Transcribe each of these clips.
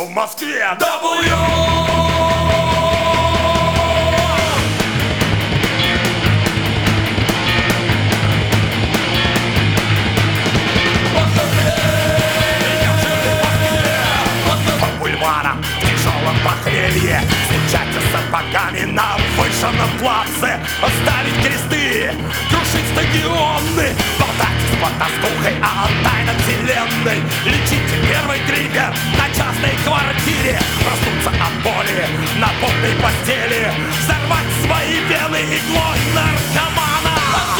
в Москве. По бульварам в тяжелом похмелье стучать сапогами на вышенном плаце, ставить кресты, крушить стадионы, болтать с потаскухой о тайнах вселенной, лечить первый триггер на частной квартире, проснуться от боли на потной постели, взорвать свои вены иглой наркомана.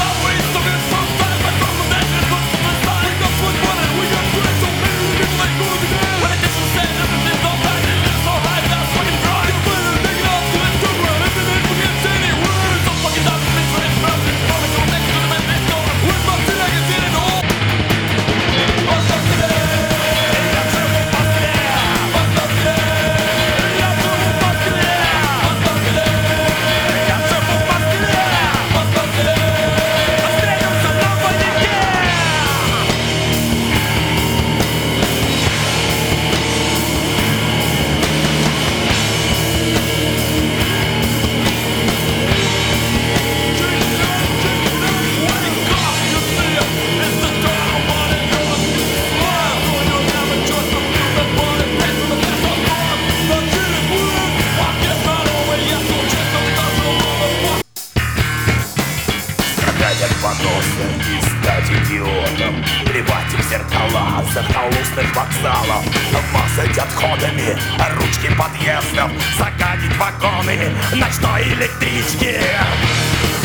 Поносы и стать идиотом, плевать в зеркала захолустных вокзалов, мазать отходами ручки подъездов, загадить вагоны ночной электрички.